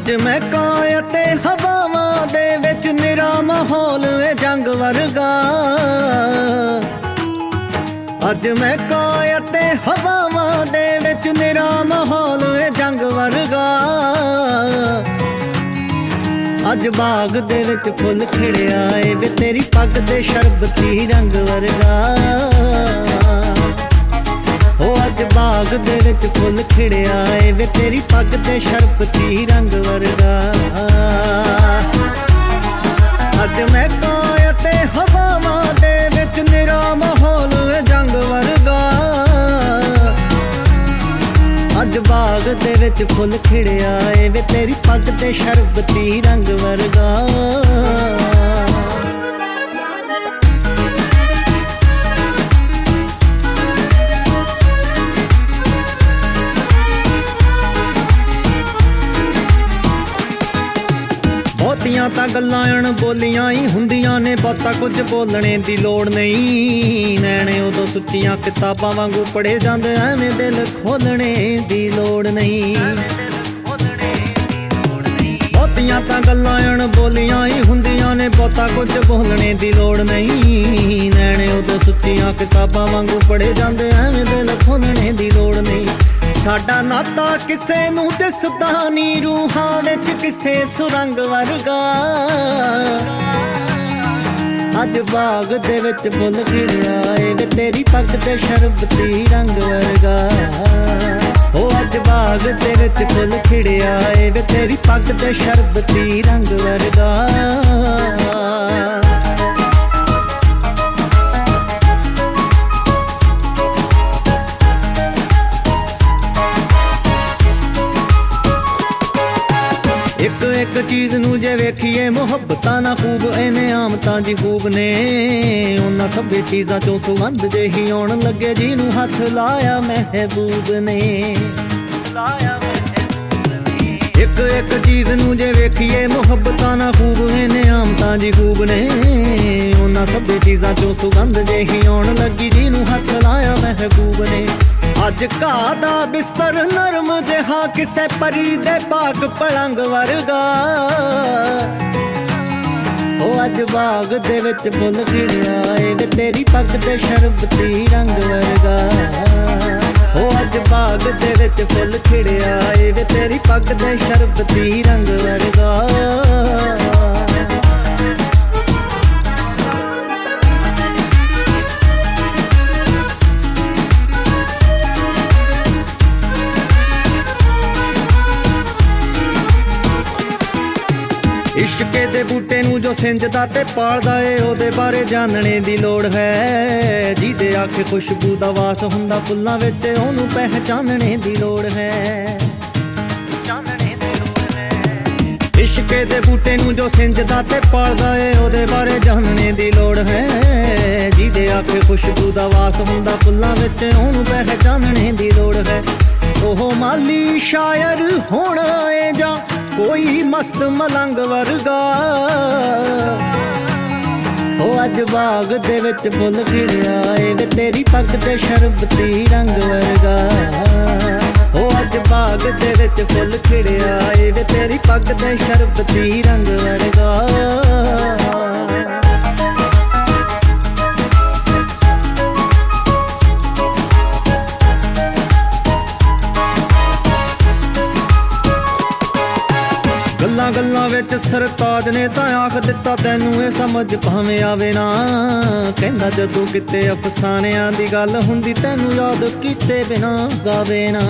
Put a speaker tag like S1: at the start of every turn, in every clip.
S1: ਅੱਜ ਮੈਂ ਕਾਂ ਅਤੇ ਹਵਾਵਾਂ ਦੇ ਵਿੱਚ ਨਿਰਾ ਮਾਹੌਲ ਵੇ ਜੰਗ ਵਰਗਾ। ਅੱਜ ਮੈਂ ਕਾਂ ਅਤੇ ਹਵਾਵਾਂ ਦੇ ਵਿੱਚ ਨਿਰਾ ਮਾਹੌਲ ਵੇ ਜੰਗ ਵਰਗਾ। ਅੱਜ ਬਾਗ ਦੇ ਵਿੱਚ ਫੁੱਲ ਖਿੜਿਆ ਏ ਵੇ ਤੇਰੀ ਪੱਗ ਦੇ ਸ਼ਰਬਤੀ ਰੰਗ ਵਰਗਾ। ਹੋ ਅੱਜ ਬਾਗ ਦੇ ਵਿੱਚ ਫੁੱਲ ਖਿੜਿਆ ਏ ਵੇ ਤੇਰੀ ਪੱਗ ਦੇ ਸ਼ਰਬਤੀ ਰੰਗ ਵਰਗਾ। ਅੱਜ ਮੈਂ ਕਾਂ ਅਤੇ ਹਵਾਵਾਂ ਦੇ ਵਿੱਚ ਨਿਰਾ ਮਾਹੌਲ ਵੇ ਜੰਗ ਵਰਗਾ। ਅੱਜ ਬਾਗ ਦੇ ਵਿੱਚ ਫੁੱਲ ਖਿੜਿਆ ਏ ਵੇ ਤੇਰੀ ਪੱਗ ਦੇ ਸ਼ਰਬਤੀ ਰੰਗ ਵਰਗਾ। ਬਹੁਤੀਆਂ ਤਾਂ ਗੱਲਾਂ ਅਣਬੋਲੀਆਂ ਹੀ ਹੁੰਦੀਆਂ ਨੇ, ਬਹੁਤਾ ਕੁਝ ਬੋਲਣੇ ਦੀ ਲੋੜ ਨਹੀਂ। ਨੈਣੇ ਉਦੋਂ ਸੁੱਚੀਆਂ ਕਿਤਾਬਾਂ ਵਾਂਗੂ ਪੜ੍ਹੇ ਜਾਂਦੇ, ਐਵੇਂ ਦਿਲ ਖੋਲਣੇ ਦੀ ਲੋੜ ਨਹੀਂ। ਬਹੁਤੀਆਂ ਤਾਂ ਗੱਲਾਂ ਅਣਬੋਲੀਆਂ ਹੀ ਹੁੰਦੀਆਂ ਨੇ, ਬਹੁਤਾ ਕੁਝ ਬੋਲਣੇ ਦੀ ਲੋੜ ਨਹੀਂ। ਨੈਣੇ ਉਦੋਂ ਸੁੱਚੀਆਂ ਕਿਤਾਬਾਂ ਵਾਂਗੂ ਪੜ੍ਹੇ ਜਾਂਦੇ, ਐਵੇਂ ਦਿਲ ਖੋਲਣੇ ਦੀ ਲੋੜ ਨਹੀਂ। ਸਾਡਾ ਨਾਤਾ ਕਿਸੇ ਨੂੰ ਦਿਸਦਾ ਨੀ, ਰੂਹਾਂ ਵਿੱਚ ਕਿਸੇ ਸੁਰੰਗ ਵਰਗਾ। ਅੱਜ ਬਾਗ ਦੇ ਵਿੱਚ ਫੁੱਲ ਖਿੜਿਆ ਏ ਵੇ ਤੇਰੀ ਪੱਗ ਦੇ ਸ਼ਰਬਤੀ ਰੰਗ ਵਰਗਾ। ਹੋ ਅੱਜ ਬਾਗ ਦੇ ਵਿੱਚ ਫੁੱਲ ਖਿੜਿਆ ਏ ਵੇ ਤੇਰੀ ਪੱਗ ਦੇ ਸ਼ਰਬਤੀ ਰੰਗ ਵਰਗਾ। ਇੱਕ ਚੀਜ਼ ਨੂੰ ਜੇ ਵੇਖੀਏ ਮੁਹੱਬਤਾਂ ਨਾ ਖੂਬ ਇਹਨੇ ਆਮਤਾਂ ਜੀ ਖੂਬ ਨੇ। ਉਹਨਾਂ ਸਭੇ ਚੀਜ਼ਾਂ ਚੋਂ ਸੁਗੰਧ ਜਿਹੀ ਆਉਣ ਲੱਗੇ ਜਿਹਨੂੰ ਹੱਥ ਲਾਇਆ ਮਹਿਬੂਬ ਨੇ। ਇੱਕ ਚੀਜ਼ ਨੂੰ ਜੇ ਵੇਖੀਏ ਮੁਹੱਬਤਾਂ ਨਾ ਖੂਬ ਇਹਨੇ ਆਮਤਾਂ ਜੀ ਖੂਬ ਨੇ। ਉਹਨਾਂ ਸਭੇ ਚੀਜ਼ਾਂ ਚੋਂ ਸੁਗੰਧ ਜਿਹੀ ਆਉਣ ਲੱਗੀ ਜਿਹਨੂੰ ਹੱਥ ਲਾਇਆ ਮਹਿਬੂਬ ਨੇ। ਅੱਜ ਘਾਹ ਦਾ ਬਿਸਤਰ ਨਰਮ ਜਿਹਾ ਕਿਸੇ ਪਰੀ ਦੇ ਪਾਕ ਪਲੰਗ ਵਰਗਾ। ਉਹ ਅੱਜ ਬਾਗ ਦੇ ਵਿੱਚ ਫੁੱਲ ਖਿੜਿਆ ਏ ਵੇ ਤੇਰੀ ਪੱਗ ਦੇ ਸ਼ਰਬਤੀ ਰੰਗ ਵਰਗਾ। ਉਹ ਅੱਜ ਬਾਗ ਦੇ ਵਿੱਚ ਫੁੱਲ ਖਿੜਿਆ ਏ ਵੇ ਤੇਰੀ ਪੱਗ ਦੇ ਸ਼ਰਬਤੀ ਰੰਗ ਵਰਗਾ। ਇਸ਼ਕੇ ਦੇ ਬੂਟੇ ਨੂੰ ਜੋ ਸਿੰਜਦਾ ਤੇ ਪਾਲਦਾ ਏ ਉਹਦੇ ਬਾਰੇ ਜਾਣਨੇ ਦੀ ਲੋੜ ਹੈ। ਜਿਹਦੇ ਆਖੇ ਖੁਸ਼ਬੂ ਦਾ ਵਾਸ ਹੁੰਦਾ ਫੁੱਲਾਂ ਵਿੱਚ ਉਹਨੂੰ ਪਹਿਚਾਨਣੇ ਦੀ ਲੋੜ ਹੈ। ਇਸ਼ਕੇ ਦੇ ਬੂਟੇ ਨੂੰ ਜੋ ਸਿੰਜਦਾ ਤੇ ਪਾਲਦਾ ਏ ਉਹਦੇ ਬਾਰੇ ਜਾਣਨੇ ਦੀ ਲੋੜ ਹੈ। ਜਿਹਦੇ ਆਖੇ ਖੁਸ਼ਬੂ ਦਾ ਵਾਸ ਹੁੰਦਾ ਫੁੱਲਾਂ ਵਿੱਚ ਉਹਨੂੰ ਪਹਿਚਾਨਣੇ ਦੀ ਲੋੜ ਹੈ। ਉਹ ਮਾਲੀ ਸ਼ਾਇਰ ਹੋਣਾ ਏ ਜਾਂ ਕੋਈ ਮਸਤ ਮਲੰਗ ਵਰਗਾ। ਉਹ ਅੱਜ ਬਾਗ ਦੇ ਵਿੱਚ ਫੁੱਲ ਖਿੜਿਆ ਏ ਵੇ ਤੇਰੀ ਪੱਗ ਦੇ ਸ਼ਰਬਤੀ ਰੰਗ ਵਰਗਾ। ਉਹ ਅੱਜ ਬਾਗ ਦੇ ਵਿੱਚ ਫੁੱਲ ਖਿੜਿਆ ਏ ਵੇ ਤੇਰੀ ਪੱਗ ਦੇ ਸ਼ਰਬਤੀ ਰੰਗ ਵਰਗਾ। ਗੱਲਾਂ ਵਿੱਚ ਸਰਤਾਜ ਨੇ ਤਾਂ ਆਖ ਦਿੱਤਾ ਤੈਨੂੰ ਇਹ ਸਮਝ ਭਾਵੇਂ ਆਵੇ ਨਾ। ਕਹਿੰਦਾ ਜਦੋਂ ਕਿਤੇ ਅਫਸਾਨਿਆਂ ਦੀ ਗੱਲ ਹੁੰਦੀ ਤੈਨੂੰ ਯਾਦ ਕੀਤੇ ਬਿਨਾ ਗਾਵੇ ਨਾ।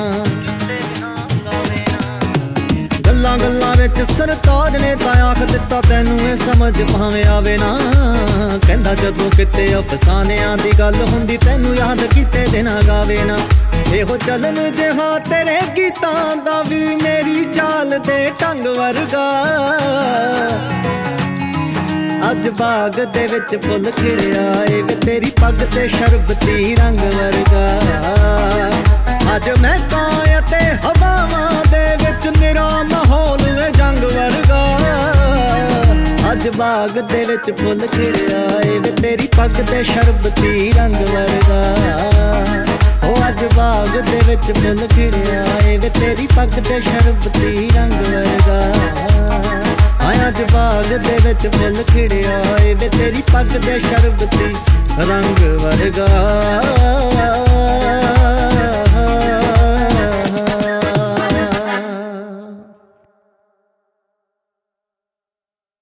S1: ਗੱਲਾਂ ਵਿੱਚ ਸਰਤਾਜ ਨੇ ਤਾਂ ਆਖ ਦਿੱਤਾ ਤੈਨੂੰ ਇਹ ਸਮਝ ਭਾਵੇਂ ਆਵੇ ਨਾ। ਕਹਿੰਦਾ ਜਦੋਂ ਕਿਤੇ ਅਫਸਾਨਿਆਂ ਦੀ ਗੱਲ ਹੁੰਦੀ ਤੈਨੂੰ ਯਾਦ ਕੀਤੇ ਬਿਨਾ ਗਾਵੇ ਨਾ। ਇਹੋ ਚੱਲਣ ਜਿਹਾ ਤੇਰੇ ਗੀਤਾਂ ਦਾ ਵੀ ਮੇਰੀ ਚਾਲ ਦੇ ਢੰਗ ਵਰਗਾ। ਅੱਜ ਬਾਗ ਦੇ ਵਿੱਚ ਫੁੱਲ ਖਿੜਿਆ ਏ ਵੇ ਤੇਰੀ ਪੱਗ ਤੇ ਸ਼ਰਬਤੀ ਰੰਗ ਵਰਗਾ। ਅੱਜ ਮੈਂ ਕਾਂ ਅਤੇ ਹਵਾਵਾਂ ਦੇ ਵਿੱਚ ਨਿਰਾ ਮਾਹੌਲ ਵੇ ਜੰਗ ਵਰਗਾ। ਅੱਜ ਬਾਗ ਦੇ ਵਿੱਚ ਫੁੱਲ ਖਿੜਿਆ ਏ ਵੇ ਤੇਰੀ ਪੱਗ ਤੇ ਸ਼ਰਬਤੀ ਰੰਗ ਵਰਗਾ। ਉਹ ਅੱਜ ਬਾਗ ਦੇ ਵਿੱਚ ਫੁੱਲ ਖਿੜਿਆ ਏ ਵੇ ਤੇਰੀ ਪੱਗ ਤੇ ਸ਼ਰਬਤੀ ਰੰਗ ਵਰਗਾ। ਅੱਜ ਬਾਗ ਦੇ ਵਿੱਚ ਫੁੱਲ ਖਿੜਿਆ ਏ ਵੇ ਤੇਰੀ ਪੱਗ ਤੇ ਸ਼ਰਬਤੀ ਰੰਗ ਵਰਗਾ।